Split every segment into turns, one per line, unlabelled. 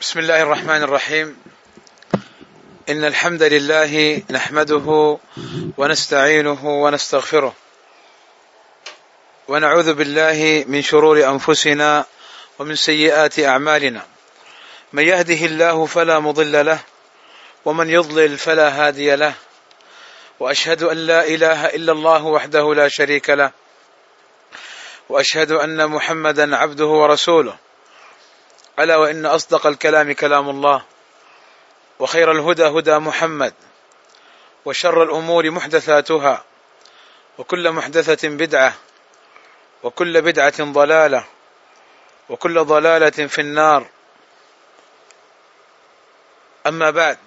بسم الله الرحمن الرحيم. إن الحمد لله نحمده ونستعينه ونستغفره ونعوذ بالله من شرور أنفسنا ومن سيئات أعمالنا. من يهده الله فلا مضل له ومن يضلل فلا هادي له، وأشهد أن لا إله إلا الله وحده لا شريك له، وأشهد أن محمدا عبده ورسوله. ألا وإن أصدق الكلام كلام الله، وخير الهدى هدى محمد، وشر الأمور محدثاتها، وكل محدثة بدعة، وكل بدعة ضلالة، وكل ضلالة في النار. أما بعد،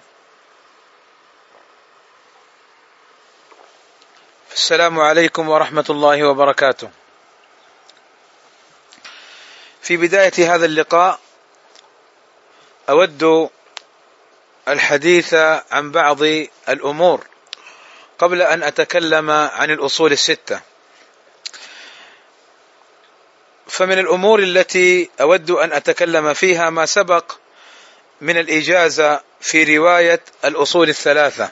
السلام عليكم ورحمة الله وبركاته. في بداية هذا اللقاء أود الحديث عن بعض الأمور قبل أن أتكلم عن الأصول الستة. فمن الأمور التي أود أن أتكلم فيها ما سبق من الإجازة في رواية الأصول الثلاثة.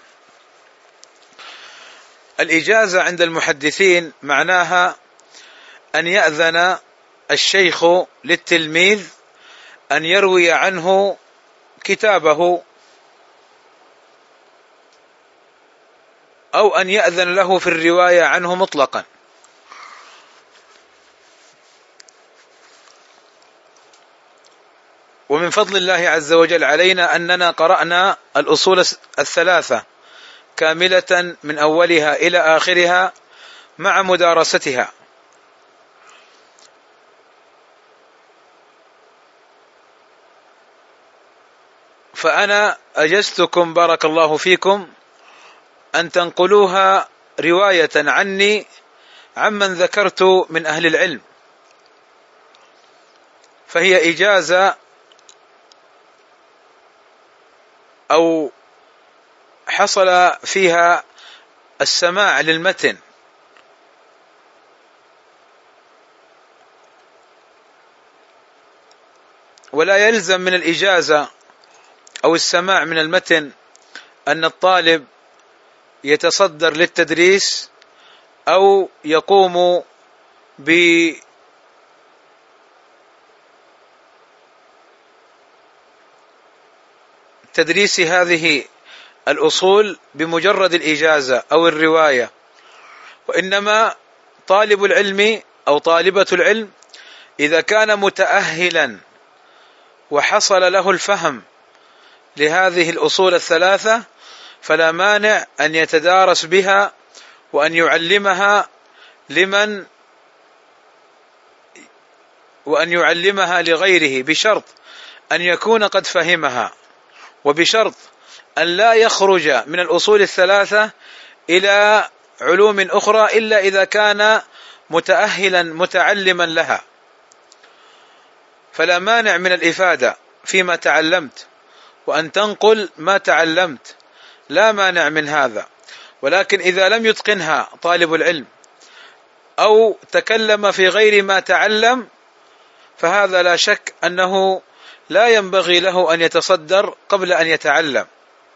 الإجازة عند المحدثين معناها أن يأذن الشيخ للتلميذ أن يروي عنه كتابه، أو أن يأذن له في الرواية عنه مطلقا. ومن فضل الله عز وجل علينا أننا قرأنا الأصول الثلاثة كاملة من أولها إلى آخرها مع مدارستها. فأنا أجزتكم بارك الله فيكم أن تنقلوها رواية عني عمن ذكرت من أهل العلم، فهي إجازة أو حصل فيها السماع للمتن، ولا يلزم من الإجازة أو السماع من المتن أن الطالب يتصدر للتدريس أو يقوم بتدريس هذه الأصول بمجرد الإجازة أو الرواية، وإنما طالب العلم أو طالبة العلم إذا كان متأهلا وحصل له الفهم لهذه الأصول الثلاثة فلا مانع أن يتدارس بها وأن يعلمها وأن يعلمها لغيره، بشرط أن يكون قد فهمها، وبشرط أن لا يخرج من الأصول الثلاثة إلى علوم أخرى إلا إذا كان متأهلا متعلما لها. فلا مانع من الإفادة فيما تعلمت وأن تنقل ما تعلمت، لا مانع من هذا. ولكن إذا لم يتقنها طالب العلم أو تكلم في غير ما تعلم فهذا لا شك أنه لا ينبغي له أن يتصدر قبل أن يتعلم.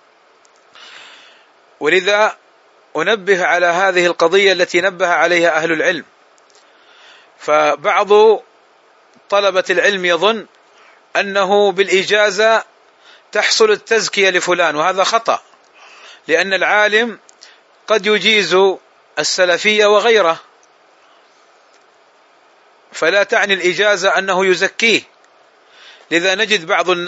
ولذا أنبه على هذه القضية التي نبه عليها أهل العلم. فبعض طلبة العلم يظن أنه بالإجازة تحصل التزكية لفلان، وهذا خطأ، لأن العالم قد يجيز السلفية وغيره، فلا تعني الإجازة أنه يزكيه. لذا نجد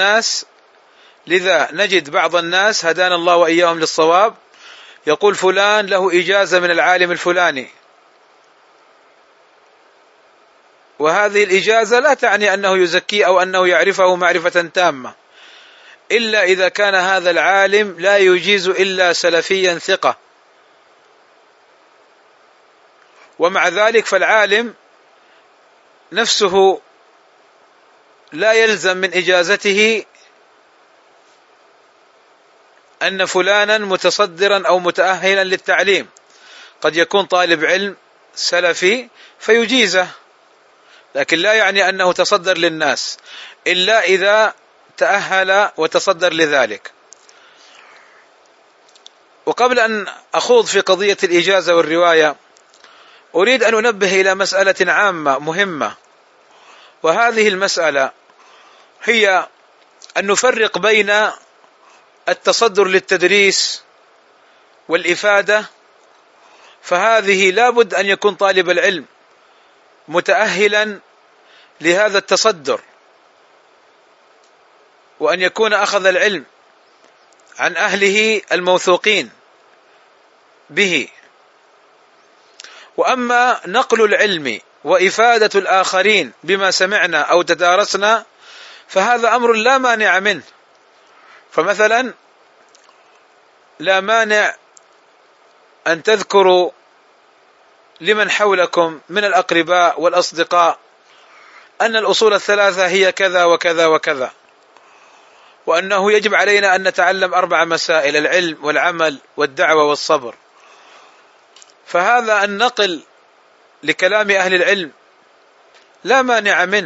بعض الناس هدانا الله وإياهم للصواب يقول فلان له إجازة من العالم الفلاني، وهذه الإجازة لا تعني أنه يزكيه أو أنه يعرفه معرفة تامة، إلا إذا كان هذا العالم لا يجيز إلا سلفيا ثقة. ومع ذلك فالعالم نفسه لا يلزم من إجازته أن فلانا متصدرا أو متأهلا للتعليم. قد يكون طالب علم سلفي فيجيزه، لكن لا يعني أنه تصدر للناس إلا إذا تأهل وتصدر لذلك. وقبل أن أخوض في قضية الإجازة والرواية أريد أن أنبه إلى مسألة عامة مهمة، وهذه المسألة هي أن نفرق بين التصدر للتدريس والإفادة، فهذه لابد أن يكون طالب العلم متأهلا لهذا التصدر، وأن يكون أخذ العلم عن أهله الموثوقين به. وأما نقل العلم وإفادة الآخرين بما سمعنا أو تدارسنا فهذا أمر لا مانع منه. فمثلا لا مانع أن تذكروا لمن حولكم من الأقرباء والأصدقاء أن الأصول الثلاثة هي كذا وكذا وكذا، وأنه يجب علينا أن نتعلم 4 مسائل: العلم والعمل والدعوة والصبر. فهذا النقل لكلام أهل العلم لا مانع منه.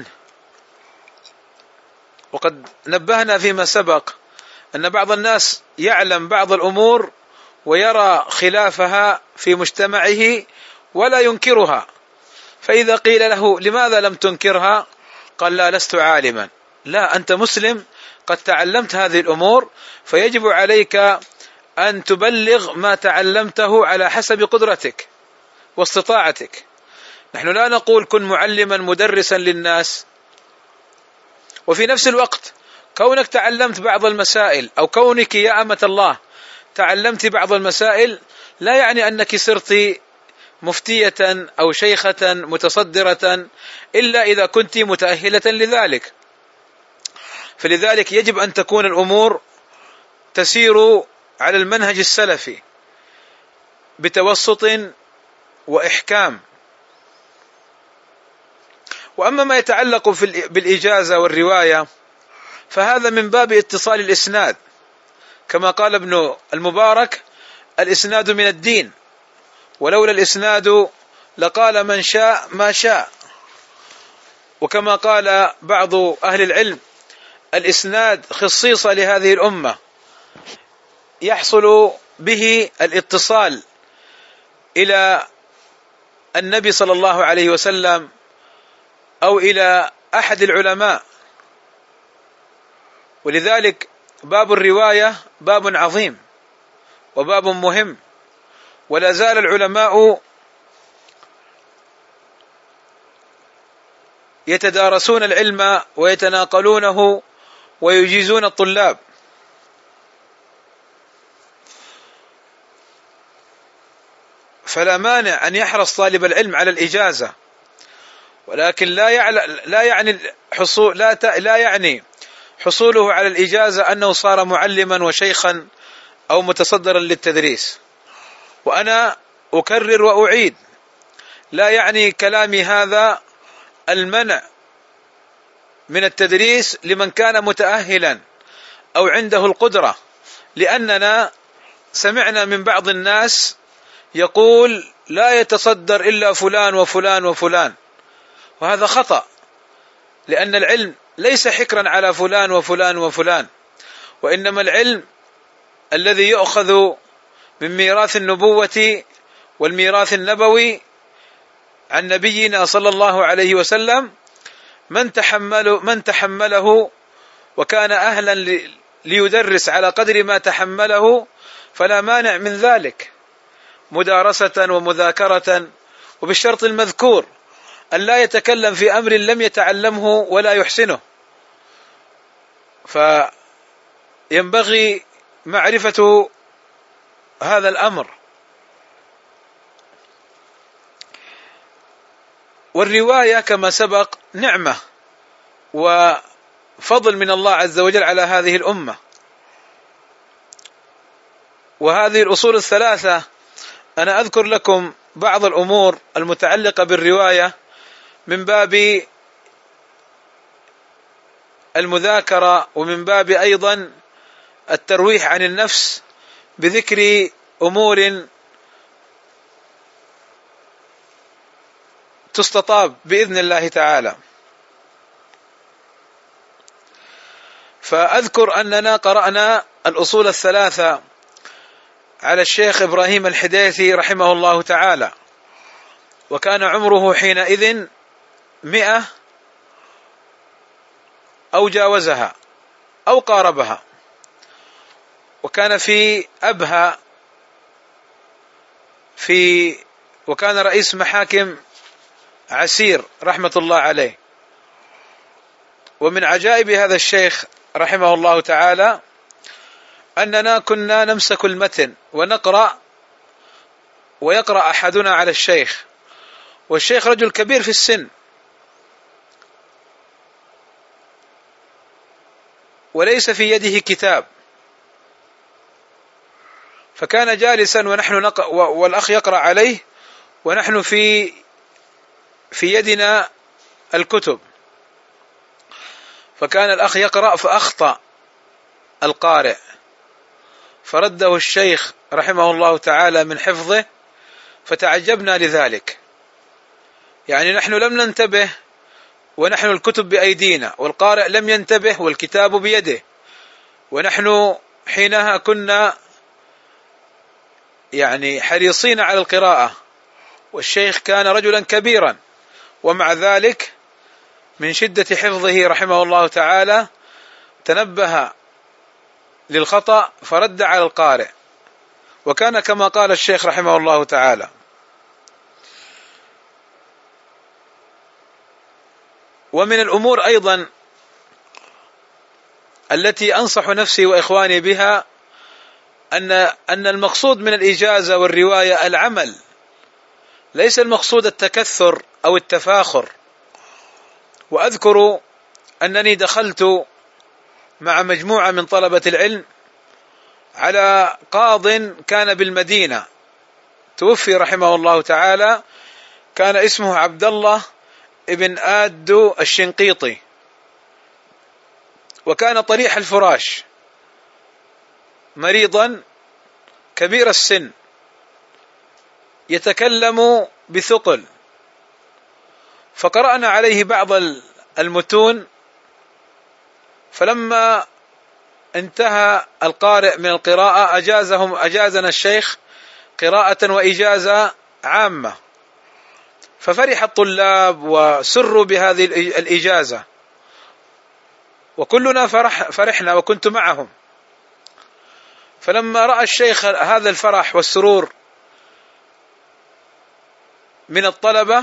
وقد نبهنا فيما سبق أن بعض الناس يعلم بعض الأمور ويرى خلافها في مجتمعه ولا ينكرها، فإذا قيل له لماذا لم تنكرها قال لا لست عالما. لا، أنت مسلم قد تعلمت هذه الأمور، فيجب عليك أن تبلغ ما تعلمته على حسب قدرتك واستطاعتك. نحن لا نقول كن معلما مدرسا للناس، وفي نفس الوقت كونك تعلمت بعض المسائل أو كونك يا أمة الله تعلمت بعض المسائل لا يعني أنك صرت مفتية أو شيخة متصدرة إلا إذا كنت متأهلة لذلك. فلذلك يجب أن تكون الأمور تسير على المنهج السلفي بتوسط وإحكام. وأما ما يتعلق بالإجازة والرواية فهذا من باب اتصال الإسناد، كما قال ابن المبارك: الإسناد من الدين، ولولا الإسناد لقال من شاء ما شاء. وكما قال بعض أهل العلم: الإسناد خصيصة لهذه الأمة، يحصل به الاتصال إلى النبي صلى الله عليه وسلم أو إلى أحد العلماء. ولذلك باب الرواية باب عظيم وباب مهم، ولا زال العلماء يتدارسون العلم ويتناقلونه ويجيزون الطلاب. فلا مانع أن يحرص طالب العلم على الإجازة، ولكن لا يعني حصوله على الإجازة أنه صار معلما وشيخا أو متصدرا للتدريس. وأنا أكرر وأعيد: لا يعني كلامي هذا المنع من التدريس لمن كان متأهلا أو عنده القدرة، لأننا سمعنا من بعض الناس يقول لا يتصدر إلا فلان وفلان وفلان، وهذا خطأ، لأن العلم ليس حكرا على فلان وفلان وفلان، وإنما العلم الذي يؤخذ من ميراث النبوة والميراث النبوي عن نبينا صلى الله عليه وسلم من تحمله وكان أهلا ليدرس على قدر ما تحمله، فلا مانع من ذلك مدارسة ومذاكرة، وبالشرط المذكور أن لا يتكلم في أمر لم يتعلمه ولا يحسنه. فينبغي معرفة هذا الأمر. والرواية كما سبق نعمة وفضل من الله عز وجل على هذه الأمة. وهذه الأصول الثلاثة أنا أذكر لكم بعض الأمور المتعلقة بالرواية من باب المذاكرة، ومن باب أيضا الترويح عن النفس بذكر أمور تستطاب بإذن الله تعالى. فأذكر أننا قرأنا الأصول الثلاثة على الشيخ إبراهيم الحديثي رحمه الله تعالى، وكان عمره حينئذ 100 أو جاوزها أو قاربها، وكان في أبها وكان رئيس محاكم عسير رحمة الله عليه. ومن عجائب هذا الشيخ رحمه الله تعالى أننا كنا نمسك المتن ونقرأ، ويقرأ أحدنا على الشيخ، والشيخ رجل كبير في السن وليس في يده كتاب، فكان جالسا ونحن والأخ يقرأ عليه ونحن في يدنا الكتب، فكان الأخ يقرأ فأخطأ القارئ، فرده الشيخ رحمه الله تعالى من حفظه، فتعجبنا لذلك. يعني نحن لم ننتبه ونحن الكتب بأيدينا، والقارئ لم ينتبه والكتاب بيده، ونحن حينها كنا يعني حريصين على القراءة، والشيخ كان رجلا كبيرا، ومع ذلك من شدة حفظه رحمه الله تعالى تنبه للخطأ فرد على القارئ، وكان كما قال الشيخ رحمه الله تعالى. ومن الأمور أيضا التي أنصح نفسي وإخواني بها أن المقصود من الإجازة والرواية العمل، ليس المقصود التكثر أو التفاخر. وأذكر أنني دخلت مع مجموعة من طلبة العلم على قاض كان بالمدينة توفي رحمه الله تعالى، كان اسمه عبد الله ابن آدو الشنقيطي، وكان طريح الفراش مريضا كبير السن يتكلم بثقل، فقرأنا عليه بعض المتون، فلما انتهى القارئ من القراءة أجازنا الشيخ قراءة وإجازة عامة، ففرح الطلاب وسروا بهذه الإجازة، وكلنا فرحنا وكنت معهم. فلما رأى الشيخ هذا الفرح والسرور من الطلبة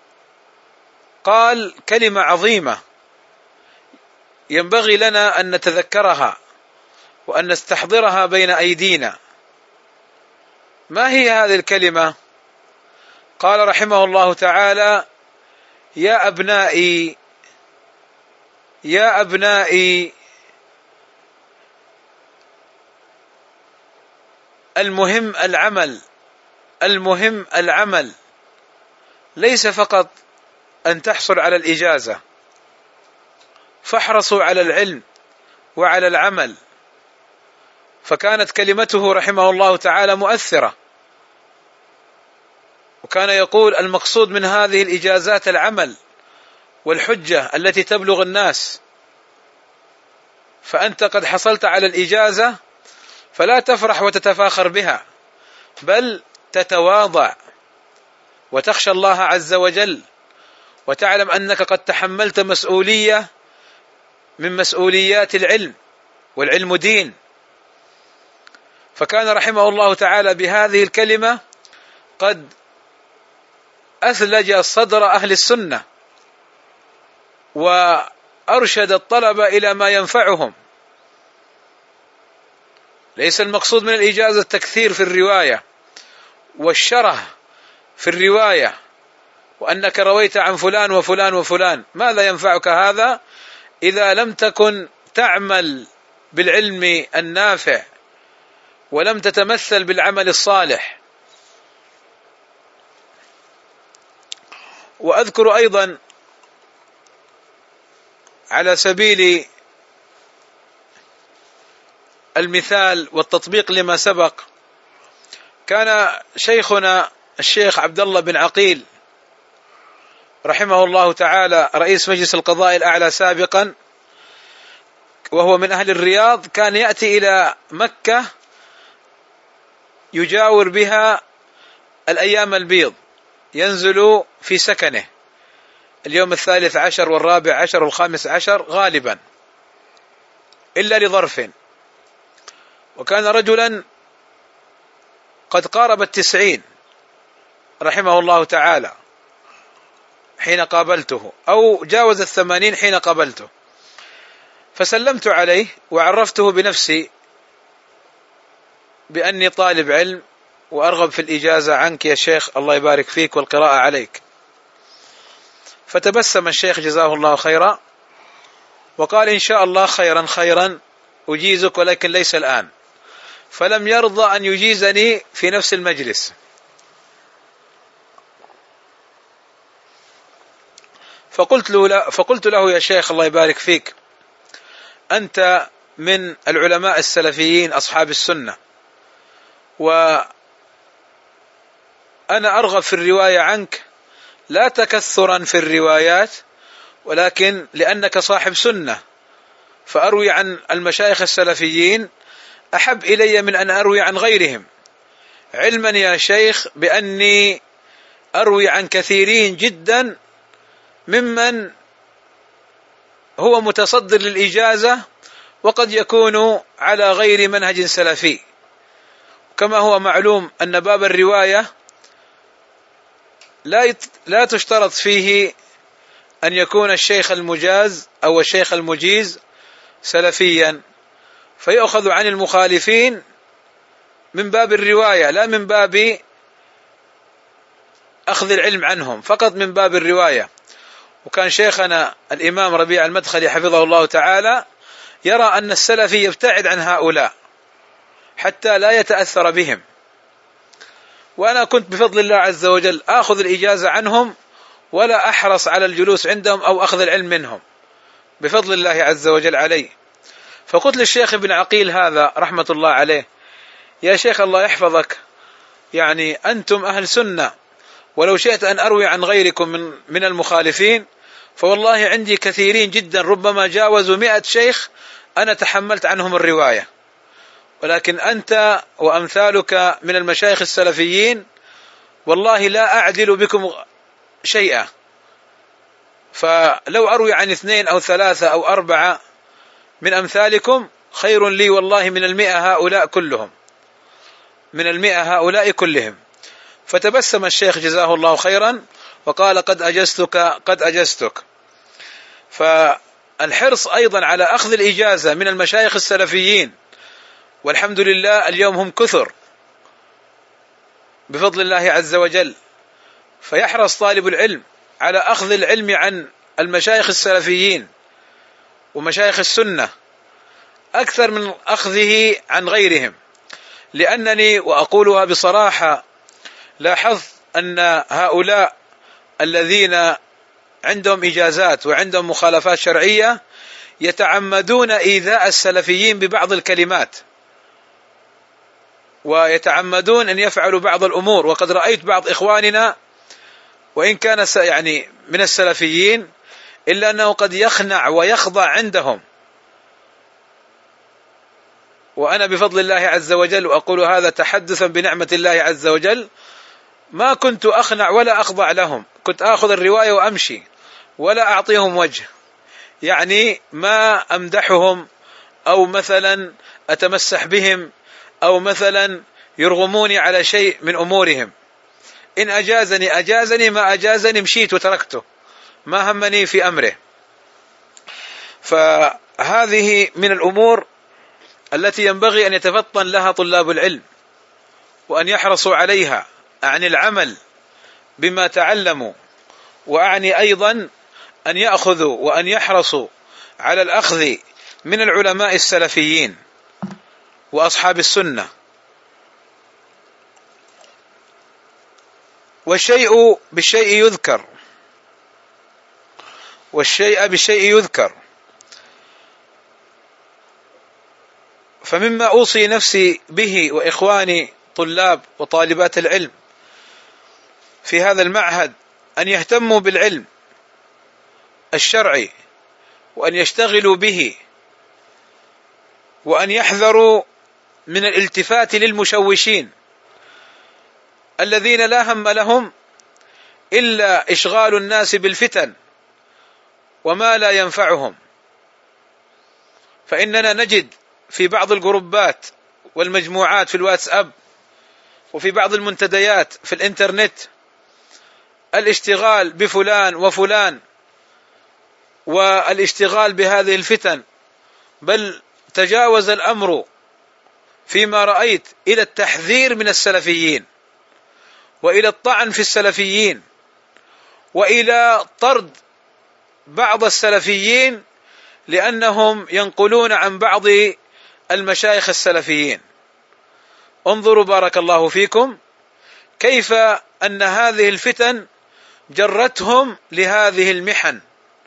قال كلمة عظيمة ينبغي لنا أن نتذكرها وأن نستحضرها بين أيدينا. ما هي هذه الكلمة؟ قال رحمه الله تعالى: يا أبنائي يا أبنائي، المهم العمل، المهم العمل، ليس فقط أن تحصل على الإجازة، فاحرصوا على العلم وعلى العمل. فكانت كلمته رحمه الله تعالى مؤثرة، وكان يقول المقصود من هذه الإجازات العمل والحجة التي تبلغ الناس، فأنت قد حصلت على الإجازة فلا تفرح وتتفاخر بها، بل تتواضع وتخشى الله عز وجل، وتعلم أنك قد تحملت مسؤولية من مسؤوليات العلم، والعلم دين. فكان رحمه الله تعالى بهذه الكلمة قد أثلج صدر أهل السنة، وأرشد الطلبة إلى ما ينفعهم. ليس المقصود من الإجازة التكثير في الرواية والشره في الرواية، وأنك رويت عن فلان وفلان وفلان. ماذا ينفعك هذا إذا لم تكن تعمل بالعلم النافع ولم تتمثل بالعمل الصالح؟ وأذكر أيضا على سبيل المثال والتطبيق لما سبق، كان شيخنا الشيخ عبد الله بن عقيل رحمه الله تعالى رئيس مجلس القضاء الأعلى سابقا، وهو من أهل الرياض كان يأتي إلى مكة يجاور بها الأيام البيض، ينزل في سكنه اليوم 13 و14 و15 غالبا إلا لظرف. وكان رجلا قد قارب 90 رحمه الله تعالى حين قابلته، أو جاوز 80 حين قابلته، فسلمت عليه وعرفته بنفسي بأني طالب علم وأرغب في الإجازة عنك يا شيخ، الله يبارك فيك والقراءة عليك. فتبسم الشيخ جزاه الله خيرا وقال إن شاء الله خيرا أجيزك، ولكن ليس الآن. فلم يرضى أن يجيزني في نفس المجلس. فقلت له يا شيخ الله يبارك فيك، أنت من العلماء السلفيين أصحاب السنة، وأنا أرغب في الرواية عنك لا تكثرا في الروايات، ولكن لأنك صاحب سنة، فأروي عن المشايخ السلفيين أحب إلي من أن أروي عن غيرهم، علما يا شيخ بأني أروي عن كثيرين جدا ممن هو متصدر للإجازة وقد يكون على غير منهج سلفي. كما هو معلوم أن باب الرواية لا تشترط فيه أن يكون الشيخ المجاز أو الشيخ المجيز سلفيا، فيأخذ عن المخالفين من باب الرواية لا من باب أخذ العلم عنهم، فقط من باب الرواية. وكان شيخنا الإمام ربيع المدخلي حفظه الله تعالى يرى أن السلفي يبتعد عن هؤلاء حتى لا يتأثر بهم، وأنا كنت بفضل الله عز وجل آخذ الإجازة عنهم ولا أحرص على الجلوس عندهم أو أخذ العلم منهم بفضل الله عز وجل علي. فقلت للشيخ ابن عقيل هذا رحمة الله عليه، يا شيخ الله يحفظك، يعني أنتم أهل سنة، ولو شئت أن أروي عن غيركم من المخالفين فوالله عندي كثيرين جدا ربما جاوزوا 100 شيخ أنا تحملت عنهم الرواية، ولكن أنت وأمثالك من المشايخ السلفيين والله لا أعدل بكم شيئا، فلو أروي عن 2 أو 3 أو 4 من أمثالكم خير لي والله من 100 هؤلاء كلهم، من 100 هؤلاء كلهم. فتبسم الشيخ جزاه الله خيرا وقال قد أجزتك. فالحرص أيضا على أخذ الإجازة من المشايخ السلفيين، والحمد لله اليوم هم كثر بفضل الله عز وجل، فيحرص طالب العلم على أخذ العلم عن المشايخ السلفيين ومشايخ السنة أكثر من أخذه عن غيرهم، لأنني وأقولها بصراحة لاحظت أن هؤلاء الذين عندهم إجازات وعندهم مخالفات شرعية يتعمدون إيذاء السلفيين ببعض الكلمات، ويتعمدون أن يفعلوا بعض الأمور. وقد رأيت بعض إخواننا وإن كان يعني من السلفيين إلا أنه قد يخنع ويخضع عندهم، وأنا بفضل الله عز وجل وأقول هذا تحدثا بنعمة الله عز وجل ما كنت أخنع ولا أخضع لهم، كنت أخذ الرواية وأمشي ولا أعطيهم وجه، يعني ما أمدحهم أو مثلا أتمسح بهم أو مثلا يرغموني على شيء من أمورهم. إن أجازني ما أجازني مشيت وتركته، ما همني في أمره. فهذه من الأمور التي ينبغي أن يتفطن لها طلاب العلم وأن يحرصوا عليها، عن العمل بما تعلموا، وأعني أيضا أن يأخذوا وأن يحرصوا على الأخذ من العلماء السلفيين وأصحاب السنة. والشيء بالشيء يذكر، والشيء بالشيء يذكر. فمما أوصي نفسي به وإخواني طلاب وطالبات العلم في هذا المعهد أن يهتموا بالعلم الشرعي وأن يشتغلوا به وأن يحذروا من الالتفات للمشوشين الذين لا هم لهم إلا إشغال الناس بالفتن وما لا ينفعهم. فإننا نجد في بعض الجروبات والمجموعات في الواتساب وفي بعض المنتديات في الإنترنت الاشتغال بفلان وفلان والاشتغال بهذه الفتن، بل تجاوز الأمر فيما رأيت إلى التحذير من السلفيين وإلى الطعن في السلفيين وإلى طرد بعض السلفيين لأنهم ينقلون عن بعض المشايخ السلفيين. انظروا بارك الله فيكم كيف أن هذه الفتن جرتهم لهذه المحن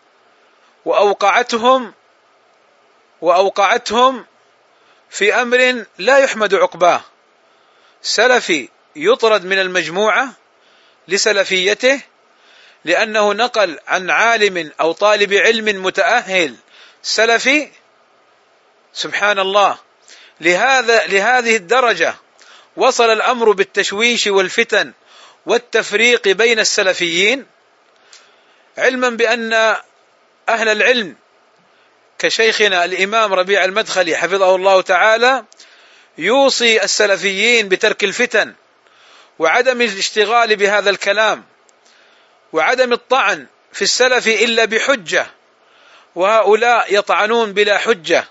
وأوقعتهم في أمر لا يحمد عقباه. سلفي يطرد من المجموعة لسلفيته لأنه نقل عن عالم أو طالب علم متأهل سلفي. سبحان الله، لهذه الدرجة وصل الأمر بالتشويش والفتن والتفريق بين السلفيين، علما بأن أهل العلم كشيخنا الإمام ربيع المدخلي حفظه الله تعالى يوصي السلفيين بترك الفتن وعدم الاشتغال بهذا الكلام وعدم الطعن في السلف إلا بحجة، وهؤلاء يطعنون بلا حجة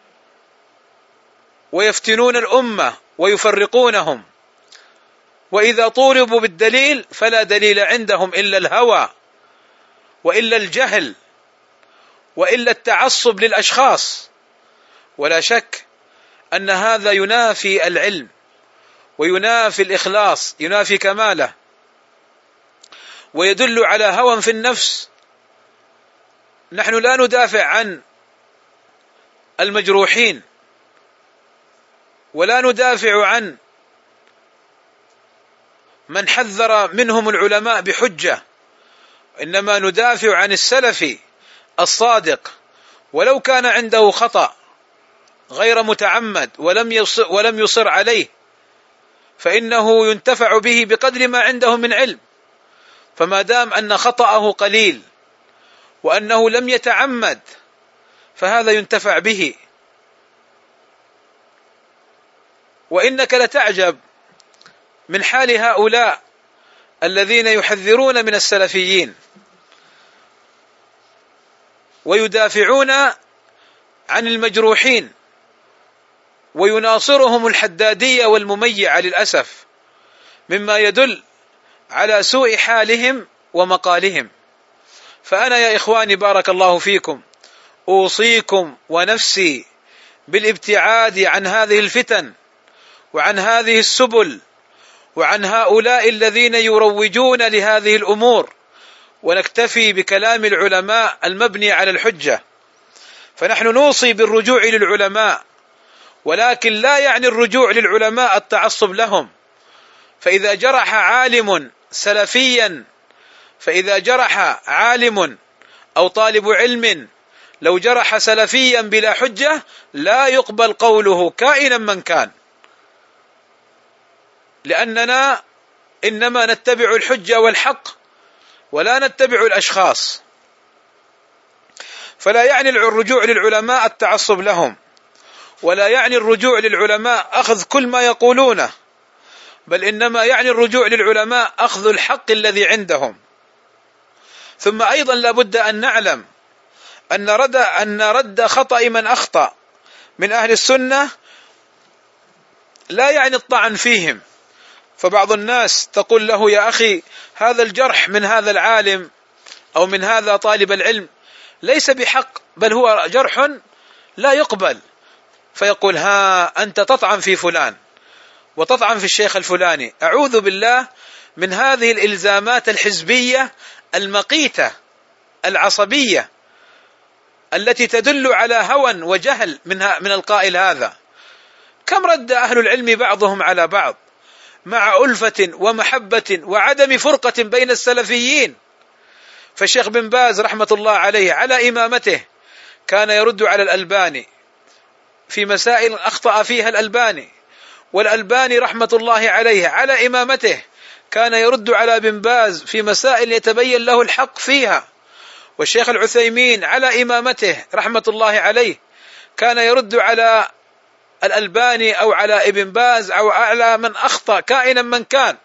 ويفتنون الأمة ويفرقونهم، وإذا طولبوا بالدليل فلا دليل عندهم إلا الهوى وإلا الجهل وإلا التعصب للأشخاص. ولا شك أن هذا ينافي العلم وينافي الإخلاص، ينافي كماله، ويدل على هوى في النفس. نحن لا ندافع عن المجروحين ولا ندافع عن من حذر منهم العلماء بحجة، إنما ندافع عن السلفي الصادق ولو كان عنده خطأ غير متعمد ولم يصر عليه، فإنه ينتفع به بقدر ما عنده من علم. فما دام أن خطأه قليل وأنه لم يتعمد فهذا ينتفع به. وإنك لتعجب من حال هؤلاء الذين يحذرون من السلفيين ويدافعون عن المجروحين ويناصرهم الحدادية والمميعة للأسف، مما يدل على سوء حالهم ومقالهم. فأنا يا إخواني بارك الله فيكم أوصيكم ونفسي بالابتعاد عن هذه الفتن وعن هذه السبل وعن هؤلاء الذين يروجون لهذه الأمور، ونكتفي بكلام العلماء المبني على الحجة. فنحن نوصي بالرجوع للعلماء، ولكن لا يعني الرجوع للعلماء التعصب لهم. فإذا جرح عالم سلفيا، فإذا جرح عالم أو طالب علم لو جرح سلفيا بلا حجة لا يقبل قوله كائنا من كان، لأننا إنما نتبع الحجة والحق ولا نتبع الأشخاص. فلا يعني الرجوع للعلماء التعصب لهم، ولا يعني الرجوع للعلماء أخذ كل ما يقولونه، بل إنما يعني الرجوع للعلماء أخذ الحق الذي عندهم. ثم أيضا لابد أن نعلم أن رد خطأ من أخطأ من أهل السنة لا يعني الطعن فيهم. فبعض الناس تقول له يا أخي هذا الجرح من هذا العالم أو من هذا طالب العلم ليس بحق، بل هو جرح لا يقبل، فيقول ها أنت تطعن في فلان وتطعن في الشيخ الفلاني. أعوذ بالله من هذه الإلزامات الحزبية المقيتة العصبية التي تدل على هوى وجهل من القائل هذا. كم رد أهل العلم بعضهم على بعض مع ألفة ومحبة وعدم فرقة بين السلفيين. فالشيخ بن باز رحمة الله عليه على إمامته كان يرد على الألباني في مسائل أخطأ فيها الألباني، والألباني رحمة الله عليه على إمامته كان يرد على بن باز في مسائل يتبين له الحق فيها، والشيخ العثيمين على إمامته رحمة الله عليه كان يرد على الألباني أو على ابن باز أو على من أخطأ كائنا من كان،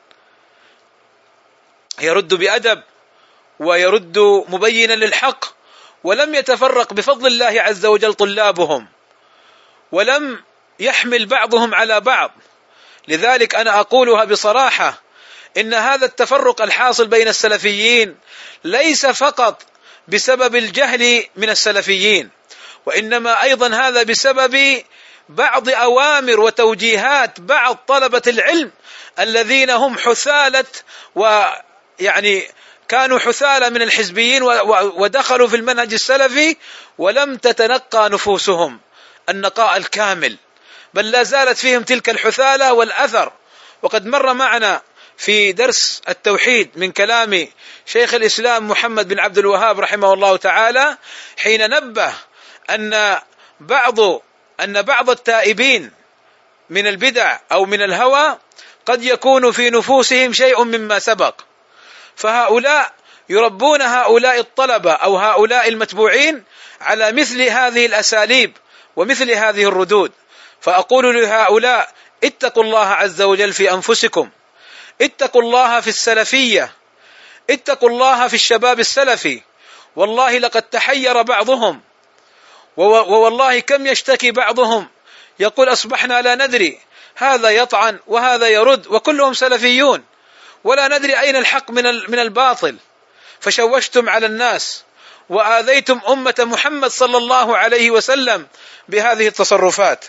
يرد بأدب ويرد مبينا للحق، ولم يتفرق بفضل الله عز وجل طلابهم، ولم يحمل بعضهم على بعض. لذلك أنا أقولها بصراحة، إن هذا التفرق الحاصل بين السلفيين ليس فقط بسبب الجهل من السلفيين، وإنما أيضا هذا بسبب بعض أوامر وتوجيهات بعض طلبة العلم الذين هم حثالة، ويعني كانوا حثالة من الحزبيين ودخلوا في المنهج السلفي ولم تتنقى نفوسهم النقاء الكامل، بل لا زالت فيهم تلك الحثالة والأثر. وقد مر معنا في درس التوحيد من كلام شيخ الإسلام محمد بن عبد الوهاب رحمه الله تعالى حين نبه أن بعض التائبين من البدع أو من الهوى قد يكون في نفوسهم شيء مما سبق، فهؤلاء يربون هؤلاء الطلبة أو هؤلاء المتبوعين على مثل هذه الأساليب ومثل هذه الردود. فأقول لهؤلاء: اتقوا الله عز وجل في أنفسكم، اتقوا الله في السلفية، اتقوا الله في الشباب السلفي. والله لقد تحير بعضهم، ووالله كم يشتكي بعضهم يقول: أصبحنا لا ندري، هذا يطعن وهذا يرد وكلهم سلفيون، ولا ندري أين الحق من الباطل، فشوشتم على الناس وآذيتم أمة محمد صلى الله عليه وسلم بهذه التصرفات.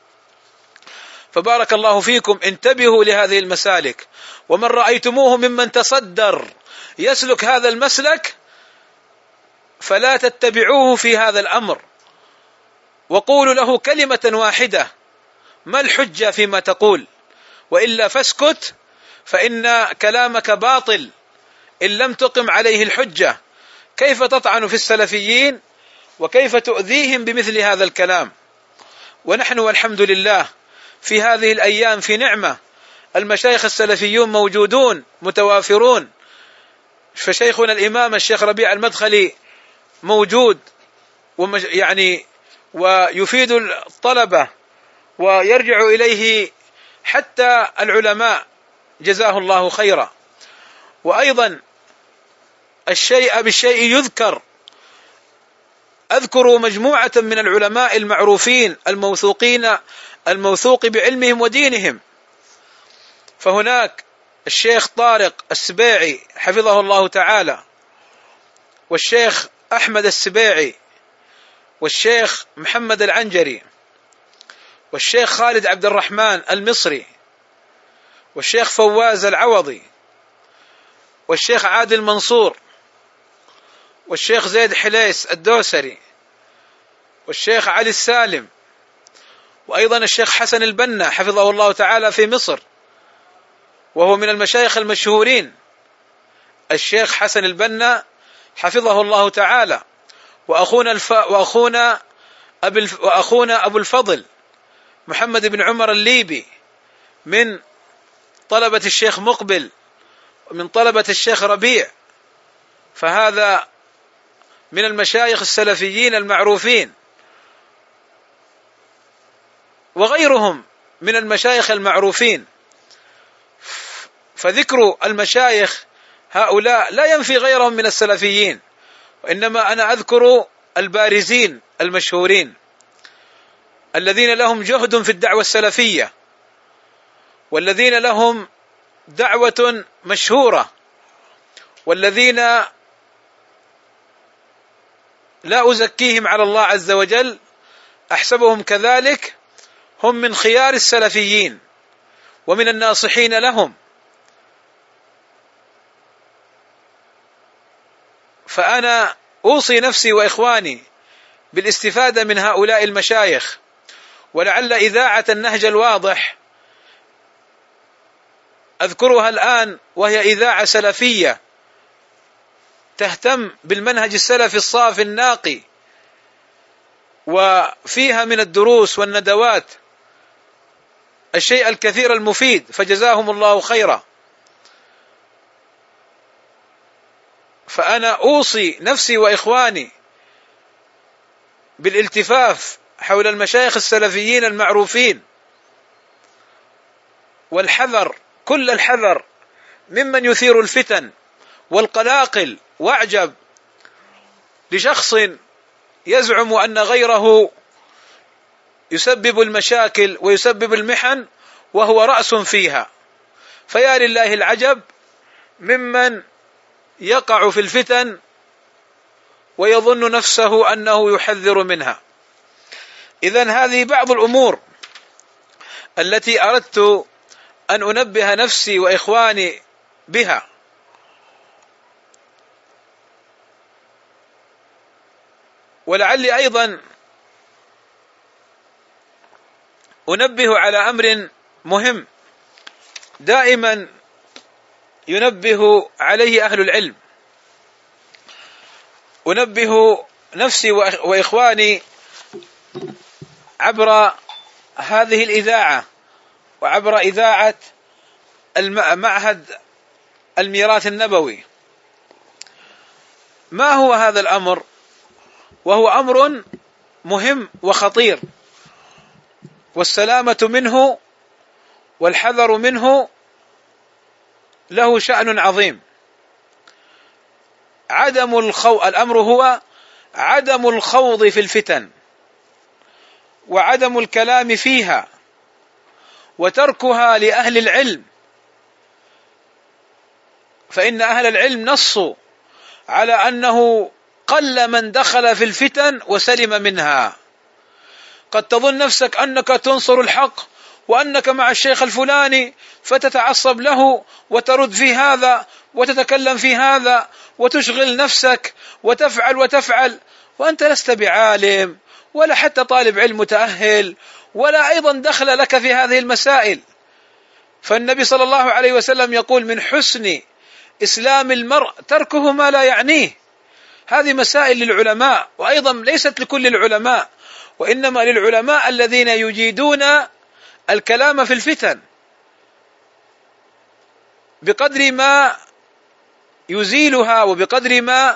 فبارك الله فيكم، انتبهوا لهذه المسالك، ومن رأيتموه ممن تصدر يسلك هذا المسلك فلا تتبعوه في هذا الأمر، وقولوا له كلمة واحدة: ما الحجة فيما تقول؟ وإلا فاسكت، فإن كلامك باطل إن لم تقم عليه الحجة. كيف تطعن في السلفيين وكيف تؤذيهم بمثل هذا الكلام؟ ونحن والحمد لله في هذه الأيام في نعمة، المشايخ السلفيون موجودون متوافرون، فشيخنا الإمام الشيخ ربيع المدخلي موجود يعني ويفيد الطلبة ويرجع إليه حتى العلماء جزاه الله خيرا. وأيضا الشيء بالشيء يذكر، أذكر مجموعة من العلماء المعروفين الموثوق بعلمهم ودينهم، فهناك الشيخ طارق السبيعي حفظه الله تعالى، والشيخ أحمد السبيعي، والشيخ محمد العنجري، والشيخ خالد عبد الرحمن المصري، والشيخ فواز العوضي، والشيخ عادل منصور، والشيخ زيد حليس الدوسري، والشيخ علي السالم، وأيضا الشيخ حسن البنا حفظه الله تعالى في مصر، وهو من المشايخ المشهورين. الشيخ حسن البنا حفظه الله تعالى، وأخونا أبو الفضل محمد بن عمر الليبي من طلبة الشيخ مقبل ومن طلبة الشيخ ربيع، فهذا من المشايخ السلفيين المعروفين، وغيرهم من المشايخ المعروفين. فذكر المشايخ هؤلاء لا ينفي غيرهم من السلفيين، وإنما أنا أذكر البارزين المشهورين الذين لهم جهد في الدعوة السلفية، والذين لهم دعوة مشهورة، والذين لا أزكيهم على الله عز وجل، أحسبهم كذلك، هم من خيار السلفيين ومن الناصحين لهم. فأنا أوصي نفسي وإخواني بالاستفادة من هؤلاء المشايخ، ولعل إذاعة النهج الواضح أذكرها الآن، وهي إذاعة سلفية تهتم بالمنهج السلفي الصافي الناقي، وفيها من الدروس والندوات الشيء الكثير المفيد، فجزاهم الله خيرا. فأنا أوصي نفسي وإخواني بالالتفاف حول المشايخ السلفيين المعروفين، والحذر كل الحذر ممن يثير الفتن والقلاقل. واعجب لشخص يزعم أن غيره يسبب المشاكل ويسبب المحن وهو رأس فيها، فيا لله العجب ممن يقع في الفتن ويظن نفسه أنه يحذر منها. إذن هذه بعض الأمور التي أردت أن أنبه نفسي وإخواني بها. ولعلي أيضا أنبه على أمر مهم دائما ينبه عليه أهل العلم. أنبه نفسي وإخواني عبر هذه الإذاعة وعبر إذاعة معهد الميراث النبوي. ما هو هذا الأمر؟ وهو أمر مهم وخطير، والسلامة منه والحذر منه له شأن عظيم. الأمر هو عدم الخوض في الفتن وعدم الكلام فيها وتركها لأهل العلم، فإن أهل العلم نصوا على أنه قل من دخل في الفتن وسلم منها. قد تظن نفسك أنك تنصر الحق وأنك مع الشيخ الفلاني فتتعصب له وترد في هذا وتتكلم في هذا وتشغل نفسك وتفعل وأنت لست بعالم ولا حتى طالب علم متأهل ولا أيضا دخل لك في هذه المسائل. فالنبي صلى الله عليه وسلم يقول: من حسن إسلام المرء تركه ما لا يعنيه. هذه مسائل للعلماء، وأيضا ليست لكل العلماء، وإنما للعلماء الذين يجيدون الكلام في الفتن بقدر ما يزيلها وبقدر ما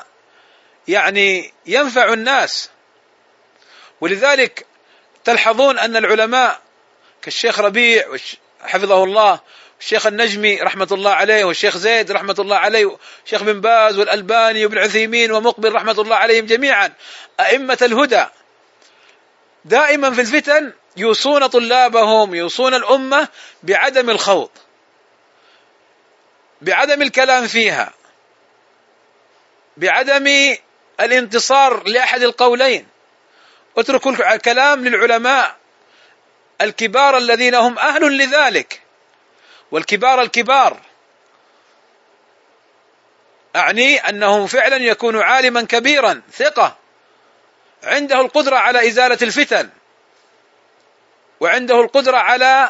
ينفع الناس. ولذلك تلحظون أن العلماء كالشيخ ربيع حفظه الله، الشيخ النجمي رحمة الله عليه، والشيخ زيد رحمة الله عليه، والشيخ بن باز والألباني وابن عثيمين ومقبل رحمة الله عليهم جميعا أئمة الهدى، دائما في الفتن يوصون طلابهم، يوصون الأمة بعدم الخوض، بعدم الكلام فيها، بعدم الانتصار لأحد القولين. اتركوا الكلام للعلماء الكبار الذين هم أهل لذلك، والكبار الكبار أعني أنه فعلا يكون عالما كبيرا ثقة عنده القدرة على إزالة الفتن وعنده القدرة على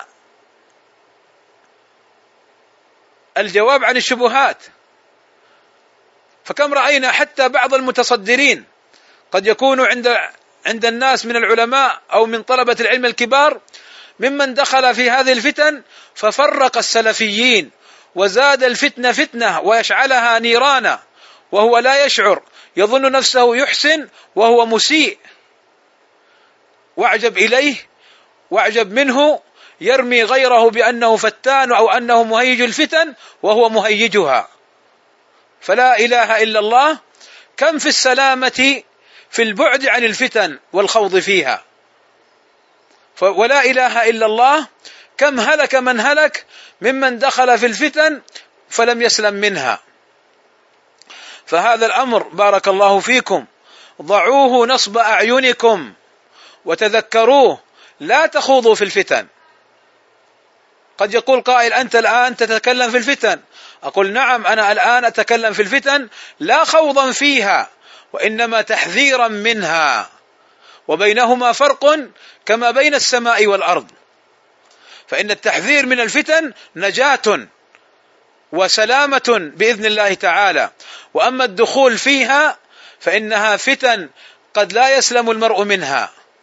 الجواب عن الشبهات. فكم رأينا حتى بعض المتصدرين قد يكون عند الناس من العلماء أو من طلبة العلم الكبار ممن دخل في هذه الفتن ففرق السلفيين وزاد الفتنة فتنة ويشعلها نيرانا وهو لا يشعر، يظن نفسه يحسن وهو مسيء. واعجب إليه واعجب منه يرمي غيره بأنه فتان أو أنه مهيج الفتن وهو مهيجها. فلا إله إلا الله، كم في السلامة في البعد عن الفتن والخوض فيها. ولا إله إلا الله، كم هلك من هلك ممن دخل في الفتن فلم يسلم منها. فهذا الأمر بارك الله فيكم ضعوه نصب أعينكم وتذكروه، لا تخوضوا في الفتن. قد يقول قائل: أنت الآن تتكلم في الفتن. أقول: نعم، أنا الآن أتكلم في الفتن لا خوضا فيها وإنما تحذيرا منها، وبينهما فرق كما بين السماء والأرض. فإن التحذير من الفتن نجاة وسلامة بإذن الله تعالى، وأما الدخول فيها فإنها فتن قد لا يسلم المرء منها.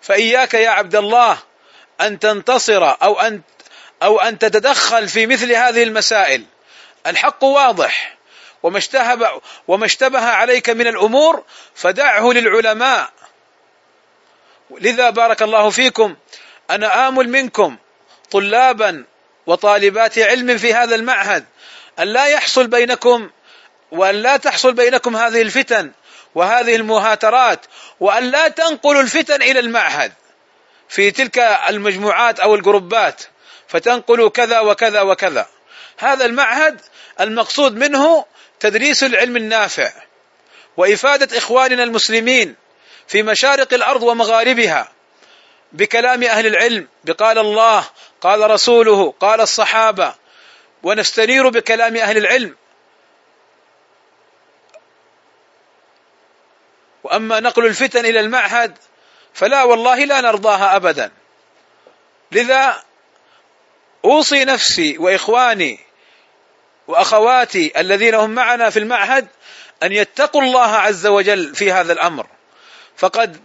فإياك يا عبد الله أن تنتصر أو أن تتدخل في مثل هذه المسائل. الحق واضح، وما اشتبه عليك من الأمور فدعه للعلماء. لذا بارك الله فيكم، أنا آمل منكم طلابا وطالبات علم في هذا المعهد أن لا يحصل بينكم وأن لا تحصل بينكم هذه الفتن وهذه المهاترات، وأن لا تنقلوا الفتن إلى المعهد في تلك المجموعات أو الجروبات فتنقلوا كذا وكذا وكذا. هذا المعهد المقصود منه تدريس العلم النافع وإفادة إخواننا المسلمين في مشارق الأرض ومغاربها بكلام أهل العلم، بقال الله قال رسوله قال الصحابة، ونستنير بكلام أهل العلم. وأما نقل الفتن إلى المعهد فلا والله لا نرضاها أبدا. لذا أوصي نفسي وإخواني وأخواتي الذين هم معنا في المعهد أن يتقوا الله عز وجل في هذا الأمر، فقد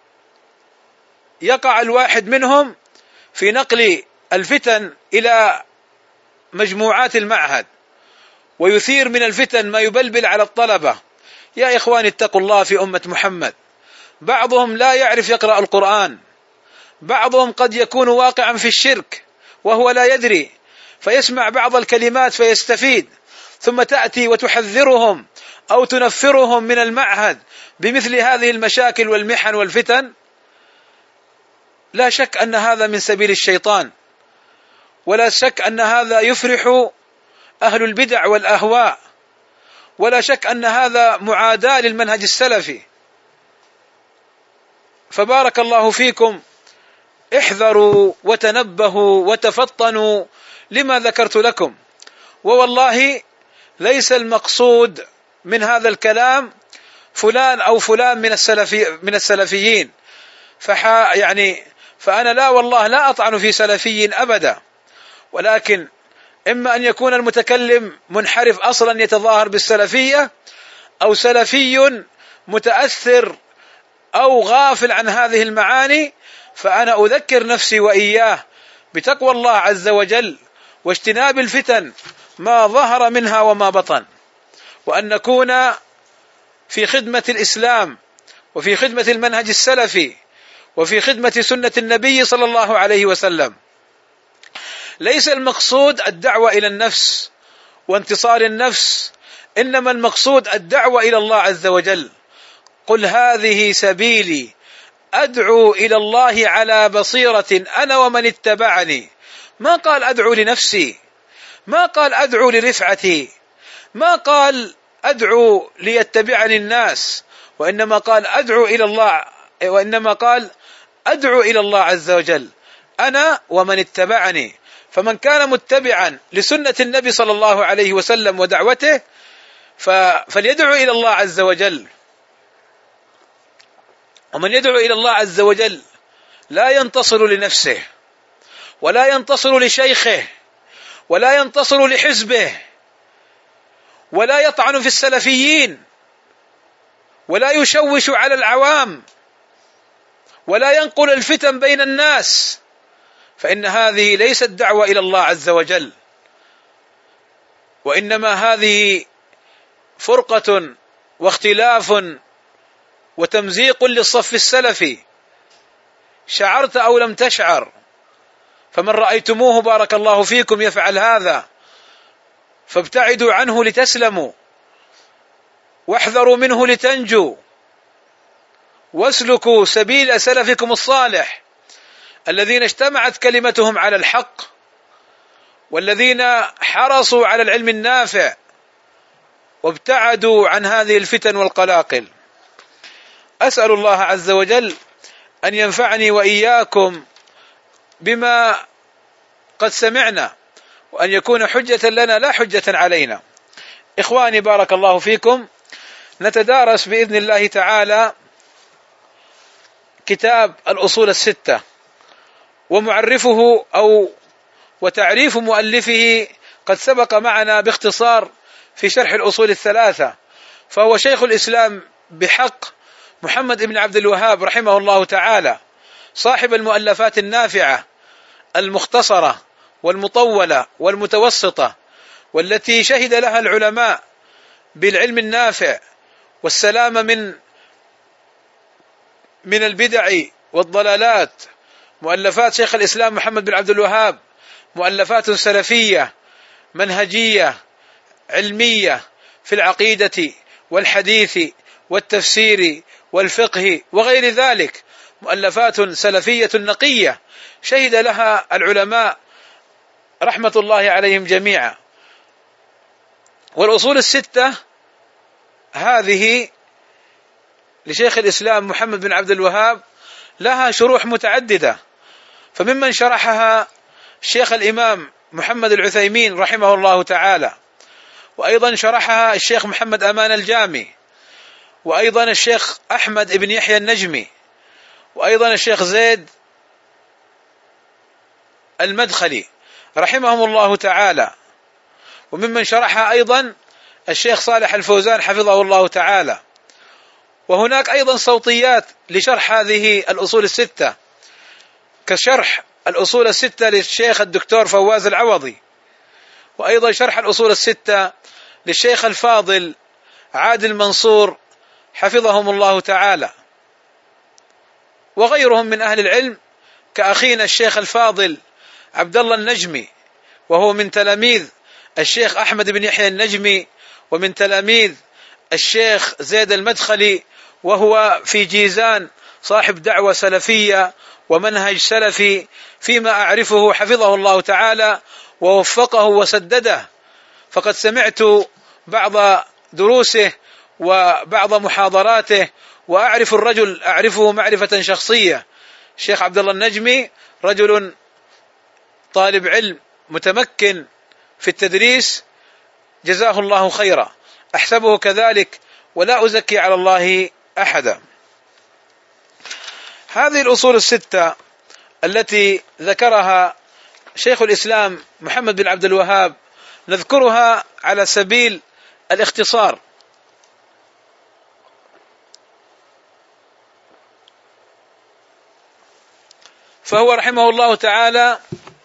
يقع الواحد منهم في نقل الفتن إلى مجموعات المعهد ويثير من الفتن ما يبلبل على الطلبة. يا إخواني اتقوا الله في أمة محمد. بعضهم لا يعرف يقرأ القرآن، بعضهم قد يكون واقعا في الشرك وهو لا يدري، فيسمع بعض الكلمات فيستفيد، ثم تأتي وتحذرهم أو تنفرهم من المعهد بمثل هذه المشاكل والمحن والفتن. لا شك أن هذا من سبيل الشيطان، ولا شك أن هذا يفرح أهل البدع والأهواء، ولا شك أن هذا معاداة للمنهج السلفي. فبارك الله فيكم، احذروا وتنبهوا وتفطنوا لما ذكرت لكم. ووالله ليس المقصود من هذا الكلام فلان أو فلان من السلفيين، فأنا لا والله لا أطعن في سلفي أبدا، ولكن إما أن يكون المتكلم منحرف أصلا يتظاهر بالسلفية، أو سلفي متأثر أو غافل عن هذه المعاني. فأنا أذكر نفسي وإياه بتقوى الله عز وجل واجتناب الفتن ما ظهر منها وما بطن، وأن نكون في خدمة الإسلام وفي خدمة المنهج السلفي وفي خدمة سنة النبي صلى الله عليه وسلم. ليس المقصود الدعوة إلى النفس وانتصار النفس، إنما المقصود الدعوة إلى الله عز وجل. قل هذه سبيلي أدعو إلى الله على بصيرة أنا ومن اتبعني. ما قال أدعو لنفسي، ما قال أدعو لرفعتي، ما قال أدعو ليتبعني الناس، وإنما قال أدعو إلى الله عز وجل أنا ومن اتبعني. فمن كان متبعا لسنة النبي صلى الله عليه وسلم ودعوته فليدعو إلى الله عز وجل. ومن يدعو إلى الله عز وجل لا ينتصر لنفسه ولا ينتصر لشيخه ولا ينتصر لحزبه ولا يطعن في السلفيين ولا يشوش على العوام ولا ينقل الفتن بين الناس، فإن هذه ليست دعوة إلى الله عز وجل، وإنما هذه فرقة واختلاف وتمزيق للصف السلفي، شعرت أو لم تشعر. فمن رأيتموه بارك الله فيكم يفعل هذا فابتعدوا عنه لتسلموا، واحذروا منه لتنجوا، واسلكوا سبيل سلفكم الصالح الذين اجتمعت كلمتهم على الحق، والذين حرصوا على العلم النافع وابتعدوا عن هذه الفتن والقلاقل. أسأل الله عز وجل أن ينفعني وإياكم بما قد سمعنا، وأن يكون حجة لنا لا حجة علينا. إخواني بارك الله فيكم، نتدارس بإذن الله تعالى كتاب الأصول الستة، ومعرفه وتعريف مؤلفه قد سبق معنا باختصار في شرح الأصول الثلاثة، فهو شيخ الإسلام بحق محمد بن عبد الوهاب رحمه الله تعالى، صاحب المؤلفات النافعة المختصرة والمطولة والمتوسطة، والتي شهد لها العلماء بالعلم النافع والسلامة من البدع والضلالات، مؤلفات شيخ الإسلام محمد بن عبد الوهاب مؤلفات سلفية منهجية علمية في العقيدة والحديث والتفسير والفقه وغير ذلك، مؤلفات سلفية نقية شهد لها العلماء رحمة الله عليهم جميعا. والأصول الستة هذه لشيخ الإسلام محمد بن عبد الوهاب لها شروح متعددة، فممن شرحها الشيخ الإمام محمد العثيمين رحمه الله تعالى، وأيضا شرحها الشيخ محمد أمان الجامي، وأيضا الشيخ أحمد بن يحيى النجمي، وأيضا الشيخ زيد المدخلي رحمهم الله تعالى، وممن شرحها أيضا الشيخ صالح الفوزان حفظه الله تعالى. وهناك أيضا صوتيات لشرح هذه الأصول الستة، كشرح الأصول الستة للشيخ الدكتور فواز العوضي، وأيضا شرح الأصول الستة للشيخ الفاضل عادل منصور حفظهم الله تعالى، وغيرهم من أهل العلم كأخينا الشيخ الفاضل عبد الله النجمي، وهو من تلاميذ الشيخ أحمد بن يحيى النجمي ومن تلاميذ الشيخ زيد المدخلي، وهو في جيزان صاحب دعوة سلفية ومنهج سلفي فيما أعرفه حفظه الله تعالى ووفقه وسدده، فقد سمعت بعض دروسه وبعض محاضراته وأعرف الرجل، أعرفه معرفة شخصية. الشيخ عبد الله النجمي رجل طالب علم متمكن في التدريس جزاه الله خيرا، أحسبه كذلك ولا أزكي على الله أحدا. هذه الأصول الستة التي ذكرها شيخ الإسلام محمد بن عبد الوهاب نذكرها على سبيل الاختصار. فهو رحمه الله تعالى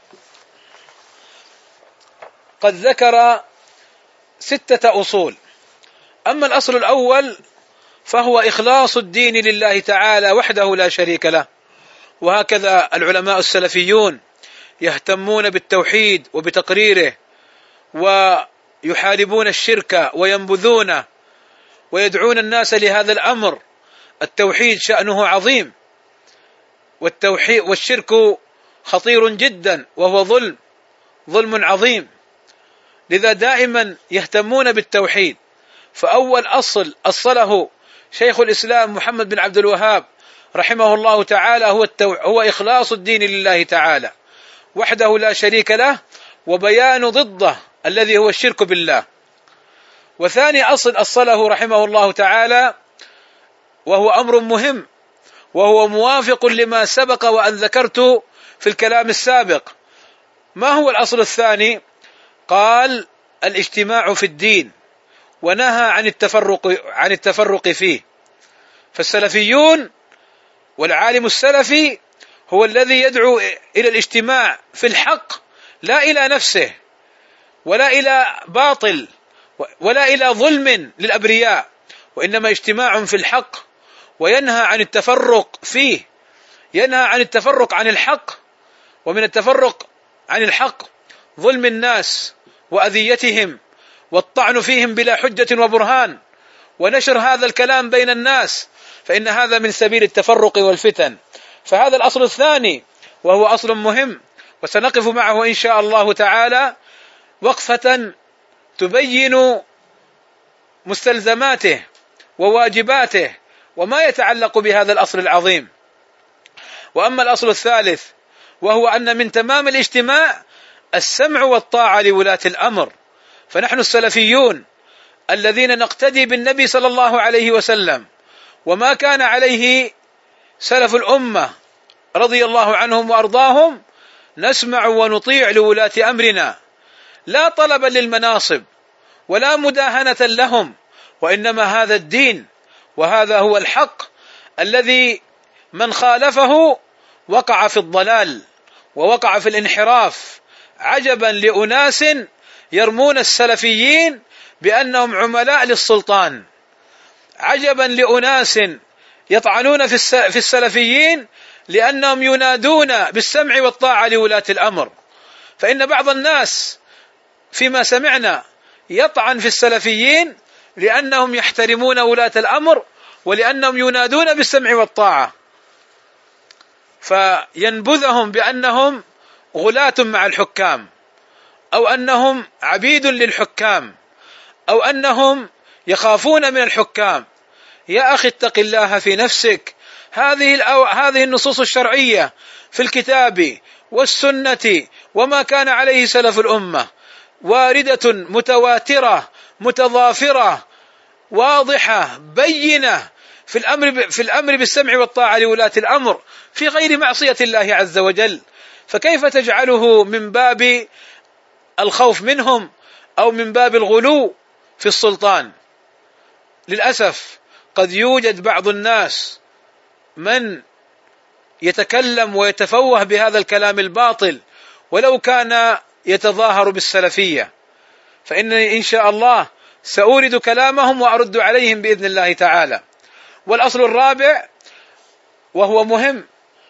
قد ذكر 6 أصول. أما الأصل الأول فهو إخلاص الدين لله تعالى وحده لا شريك له، وهكذا العلماء السلفيون يهتمون بالتوحيد وبتقريره، ويحاربون الشرك وينبذونه ويدعون الناس لهذا الأمر. التوحيد شأنه عظيم، والشرك خطير جدا وهو ظلم عظيم، لذا دائما يهتمون بالتوحيد. فأول أصل أصله شيخ الإسلام محمد بن عبد الوهاب رحمه الله تعالى هو إخلاص الدين لله تعالى وحده لا شريك له، وبيان ضده الذي هو الشرك بالله. وثاني أصل أصله رحمه الله تعالى وهو أمر مهم، وهو موافق لما سبق وأن ذكرت في الكلام السابق. ما هو الأصل الثاني؟ قال الاجتماع في الدين، ونهى عن التفرق فيه. فالسلفيون والعالم السلفي هو الذي يدعو إلى الاجتماع في الحق، لا إلى نفسه ولا إلى باطل ولا إلى ظلم للأبرياء، وإنما اجتماع في الحق، وينهى عن التفرق فيه، ينهى عن التفرق عن الحق. ومن التفرق عن الحق ظلم الناس وأذيتهم والطعن فيهم بلا حجة وبرهان، ونشر هذا الكلام بين الناس، فإن هذا من سبيل التفرق والفتن. فهذا الأصل الثاني وهو أصل مهم، وسنقف معه إن شاء الله تعالى وقفة تبين مستلزماته وواجباته وما يتعلق بهذا الأصل العظيم. وأما الأصل الثالث وهو أن من تمام الاجتماع السمع والطاعة لولاة الأمر. فنحن السلفيون الذين نقتدي بالنبي صلى الله عليه وسلم وما كان عليه سلف الأمة رضي الله عنهم وأرضاهم، نسمع ونطيع لولاة أمرنا، لا طلبا للمناصب ولا مداهنة لهم، وإنما هذا الدين وهذا هو الحق الذي من خالفه وقع في الضلال ووقع في الانحراف. عجبا لأناس يرمون السلفيين بأنهم عملاء للسلطان، عجبا لأناس يطعنون في السلفيين لأنهم ينادون بالسمع والطاعة لولاة الأمر. فإن بعض الناس فيما سمعنا يطعن في السلفيين لأنهم يحترمون ولاة الأمر ولأنهم ينادون بالسمع والطاعة، فينبذهم بأنهم غلاة مع الحكام، أو أنهم عبيد للحكام، أو أنهم يخافون من الحكام. يا أخي اتق الله في نفسك. هذه النصوص الشرعية في الكتاب والسنة وما كان عليه سلف الأمة واردة متواترة متضافرة واضحة بينة في الأمر بالسمع والطاعة لولاة الأمر في غير معصية الله عز وجل، فكيف تجعله من باب الخوف منهم أو من باب الغلو في السلطان؟ للأسف قد يوجد بعض الناس من يتكلم ويتفوه بهذا الكلام الباطل ولو كان يتظاهر بالسلفية، فإنني إن شاء الله سأورد كلامهم وأرد عليهم بإذن الله تعالى. والأصل الرابع وهو مهم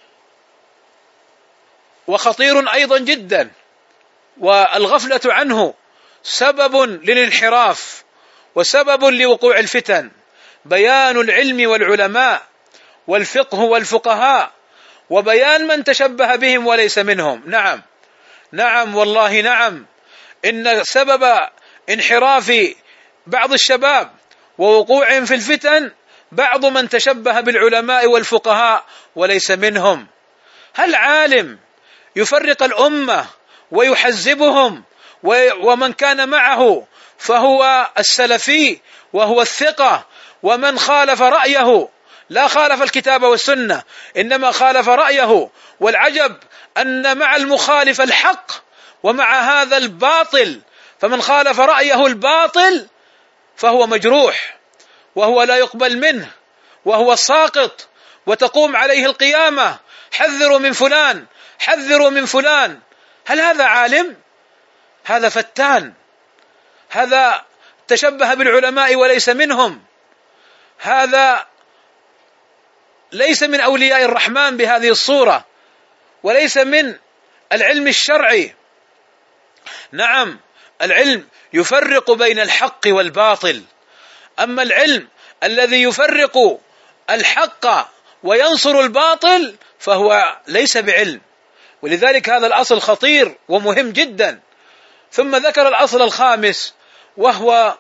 وخطير أيضا جدا، والغفلة عنه سبب للانحراف وسبب لوقوع الفتن، بيان العلم والعلماء والفقه والفقهاء، وبيان من تشبه بهم وليس منهم. نعم والله نعم، إن سبب انحراف بعض الشباب ووقوعهم في الفتن بعض من تشبه بالعلماء والفقهاء وليس منهم. هل عالم يفرق الأمة ويحزبهم ومن كان معه فهو السلفي وهو الثقة، ومن خالف رأيه لا خالف الكتاب والسنة إنما خالف رأيه، والعجب أن مع المخالف الحق ومع هذا الباطل، فمن خالف رأيه الباطل فهو مجروح وهو لا يقبل منه وهو ساقط وتقوم عليه القيامة. حذروا من فلان، حذروا من فلان. هل هذا عالم؟ هذا فتان، هذا تشبه بالعلماء وليس منهم، هذا ليس من أولياء الرحمن بهذه الصورة، وليس من العلم الشرعي. نعم العلم يفرق بين الحق والباطل، أما العلم الذي يفرق الحق وينصر الباطل فهو ليس بعلم. ولذلك هذا الأصل خطير ومهم جدا. ثم ذكر الأصل الخامس وهو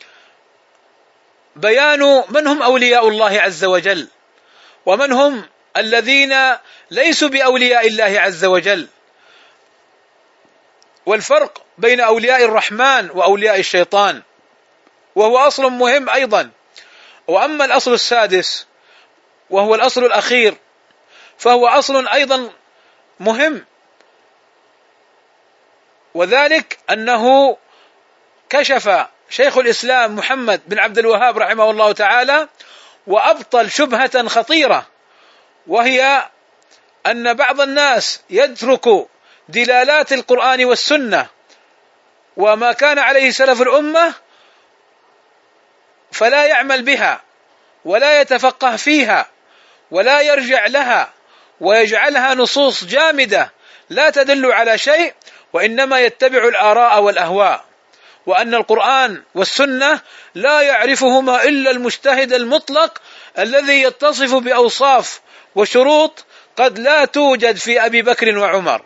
بيان من هم أولياء الله عز وجل ومن هم الذين ليسوا بأولياء الله عز وجل، والفرق بين أولياء الرحمن وأولياء الشيطان، وهو أصل مهم أيضا. وأما الأصل السادس وهو الأصل الأخير فهو أصل أيضا مهم، وذلك أنه كشف شيخ الإسلام محمد بن عبد الوهاب رحمه الله تعالى وأبطل شبهة خطيرة، وهي أن بعض الناس يترك دلالات القرآن والسنة وما كان عليه سلف الأمة فلا يعمل بها ولا يتفقه فيها ولا يرجع لها، ويجعلها نصوص جامدة لا تدل على شيء، وإنما يتبع الآراء والأهواء، وأن القرآن والسنة لا يعرفهما إلا المجتهد المطلق الذي يتصف بأوصاف وشروط قد لا توجد في أبي بكر وعمر.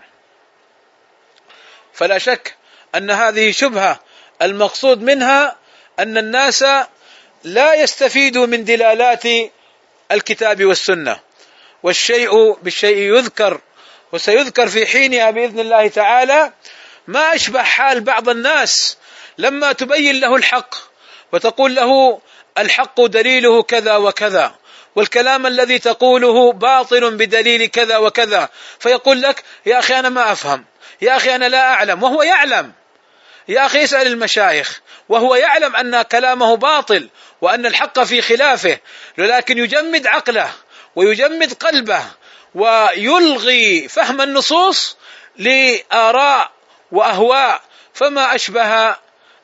فلا شك أن هذه شبهة المقصود منها أن الناس لا يستفيدوا من دلالات الكتاب والسنة، والشيء بالشيء يذكر، وسيذكر في حينها بإذن الله تعالى. ما أشبه حال بعض الناس لما تبين له الحق وتقول له الحق دليله كذا وكذا، والكلام الذي تقوله باطل بدليل كذا وكذا، فيقول لك يا أخي أنا ما أفهم، يا أخي أنا لا أعلم، وهو يعلم. يا أخي اسأل المشايخ، وهو يعلم أن كلامه باطل وأن الحق في خلافه، لكن يجمد عقله ويجمد قلبه ويلغي فهم النصوص لآراء وأهواء، فما أشبه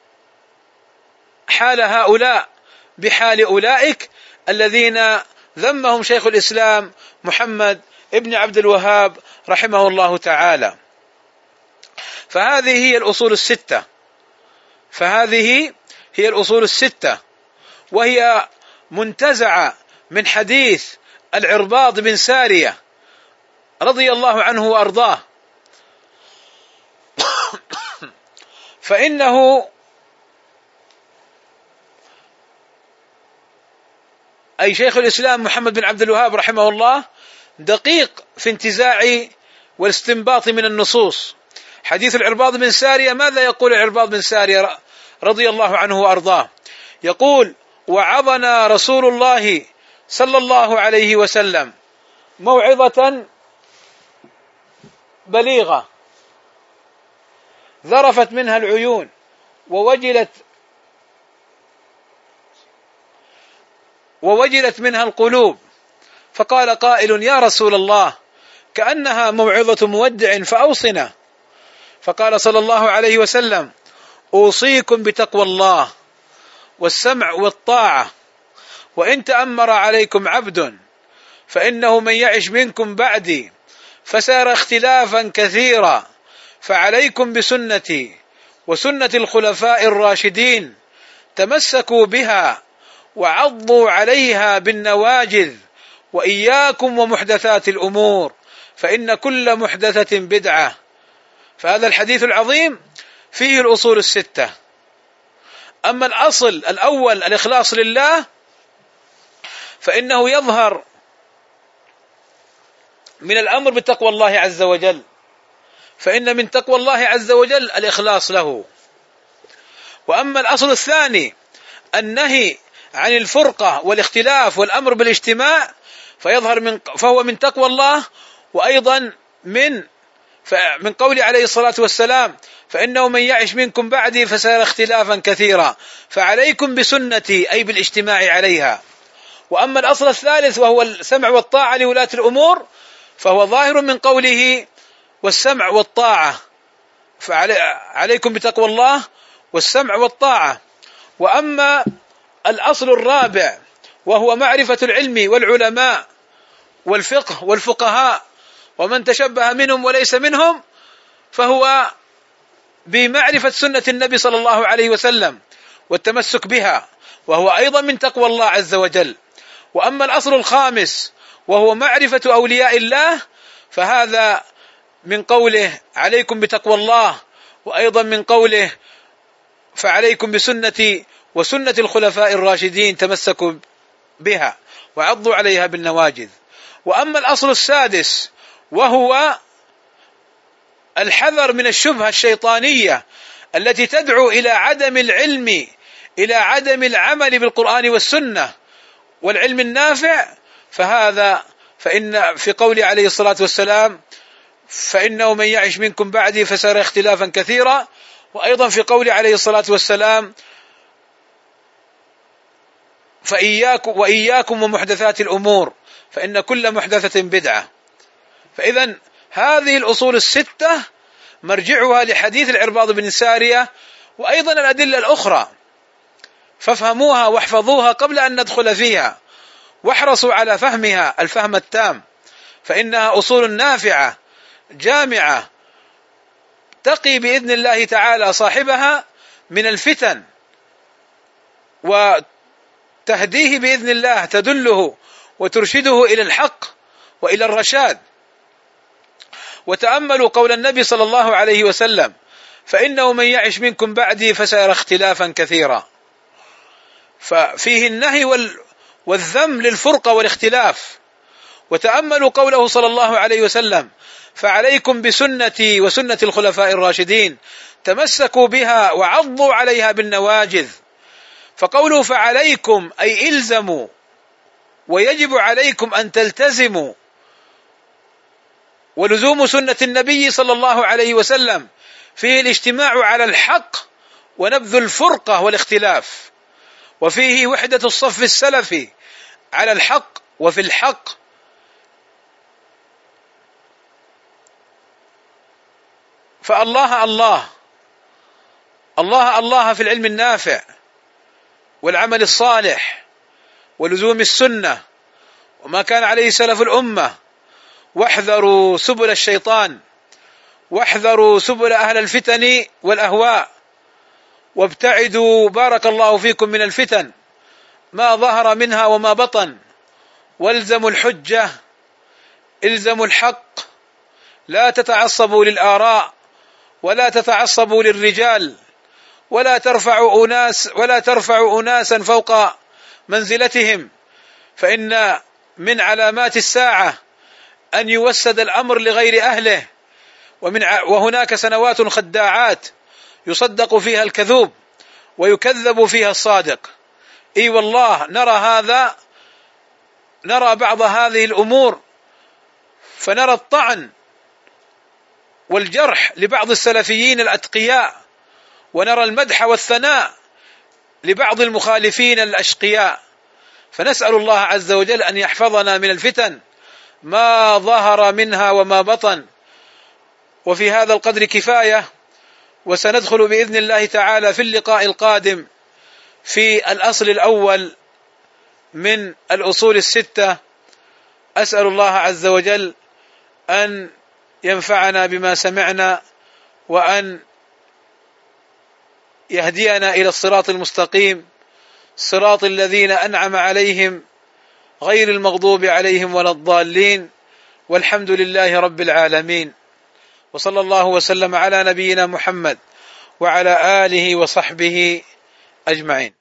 حال هؤلاء بحال أولئك الذين ذمهم شيخ الإسلام محمد ابن عبد الوهاب رحمه الله تعالى. فهذه هي الأصول الستة، وهي منتزعة من حديث العرباض بن سارية رضي الله عنه وأرضاه، فإنه أي شيخ الإسلام محمد بن عبد الوهاب رحمه الله دقيق في انتزاع والاستنباط من النصوص. حديث العرباض بن سارية، ماذا يقول العرباض بن سارية رضي الله عنه وأرضاه؟ يقول: وعظنا رسول الله صلى الله عليه وسلم موعظة بليغة ذرفت منها العيون ووجلت منها القلوب، فقال قائل: يا رسول الله، كأنها موعظة مودع فأوصنا. فقال صلى الله عليه وسلم: أوصيكم بتقوى الله والسمع والطاعة، وإن تأمر عليكم عبد فإنه من يعش منكم بعدي فسيرى اختلافا كثيرا، فعليكم بسنتي وسنة الخلفاء الراشدين، تمسكوا بها وعضوا عليها بالنواجذ، وإياكم ومحدثات الأمور فإن كل محدثة بدعة. فهذا الحديث العظيم فيه الأصول الستة. أما الأصل الأول الإخلاص لله، فإنه يظهر من الأمر بتقوى الله عز وجل، فإن من تقوى الله عز وجل الإخلاص له. وأما الأصل الثاني النهي عن الفرقة والاختلاف والأمر بالاجتماع، فهو من تقوى الله، وأيضا من قول عليه الصلاة والسلام: فإنه من يعش منكم بعدي فسيرى اختلافا كثيرا، فعليكم بسنتي، أي بالاجتماع عليها. وأما الأصل الثالث وهو السمع والطاعة لولاة الأمور، فهو ظاهر من قوله: والسمع والطاعة، فعليكم بتقوى الله والسمع والطاعة. وأما الأصل الرابع وهو معرفة العلم والعلماء والفقه والفقهاء ومن تشبه منهم وليس منهم، فهو بمعرفة سنة النبي صلى الله عليه وسلم والتمسك بها، وهو أيضا من تقوى الله عز وجل. وأما الأصل الخامس وهو معرفة أولياء الله، فهذا من قوله: عليكم بتقوى الله، وأيضا من قوله: فعليكم بسنتي وسنة الخلفاء الراشدين، تمسكوا بها وعضوا عليها بالنواجذ. وأما الأصل السادس وهو الحذر من الشبهة الشيطانية التي تدعو إلى عدم العلم، إلى عدم العمل بالقرآن والسنة والعلم النافع، فإن في قول عليه الصلاة والسلام: فإنه من يعش منكم بعدي فسيرى اختلافا كثيرا، وأيضا في قول عليه الصلاة والسلام: وإياكم ومحدثات الأمور فإن كل محدثة بدعة. فإذا هذه الأصول الستة مرجعها لحديث العرباض بن سارية، وأيضا الأدلة الأخرى، فافهموها واحفظوها قبل أن ندخل فيها، واحرصوا على فهمها الفهم التام، فإنها أصول نافعة جامعة تقي بإذن الله تعالى صاحبها من الفتن، وتهديه بإذن الله، تدله وترشده إلى الحق وإلى الرشاد. وتأملوا قول النبي صلى الله عليه وسلم: فإنه من يعش منكم بعدي فسيرى اختلافا كثيرا، ففيه النهي والذم للفرقة والاختلاف. وتأملوا قوله صلى الله عليه وسلم: فعليكم بسنتي وسنة الخلفاء الراشدين، تمسكوا بها وعضوا عليها بالنواجذ. فقوله فعليكم أي إلزموا، ويجب عليكم أن تلتزموا، ولزوم سنة النبي صلى الله عليه وسلم فيه الاجتماع على الحق ونبذ الفرقة والاختلاف، وفيه وحدة الصف السلفي على الحق وفي الحق، فالله الله الله الله في العلم النافع والعمل الصالح ولزوم السنة وما كان عليه سلف الأمة، واحذروا سبل الشيطان، واحذروا سبل أهل الفتن والأهواء، وابتعدوا بارك الله فيكم من الفتن ما ظهر منها وما بطن، والزموا الحجة، الزموا الحق، لا تتعصبوا للآراء ولا تتعصبوا للرجال، ولا ترفعوا أناسا فوق منزلتهم، فإن من علامات الساعة أن يوسد الأمر لغير أهله، وهناك سنوات خداعات يصدق فيها الكذوب ويكذب فيها الصادق. اي والله نرى بعض هذه الأمور، فنرى الطعن والجرح لبعض السلفيين الأتقياء، ونرى المدح والثناء لبعض المخالفين الأشقياء، فنسأل الله عز وجل أن يحفظنا من الفتن ما ظهر منها وما بطن. وفي هذا القدر كفاية، وسندخل بإذن الله تعالى في اللقاء القادم في الأصل الأول من الأصول الستة. أسأل الله عز وجل أن ينفعنا بما سمعنا، وأن يهدينا إلى الصراط المستقيم، صراط الذين أنعم عليهم غير المغضوب عليهم ولا الضالين، والحمد لله رب العالمين. وصلى الله وسلم على نبينا محمد وعلى آله وصحبه أجمعين.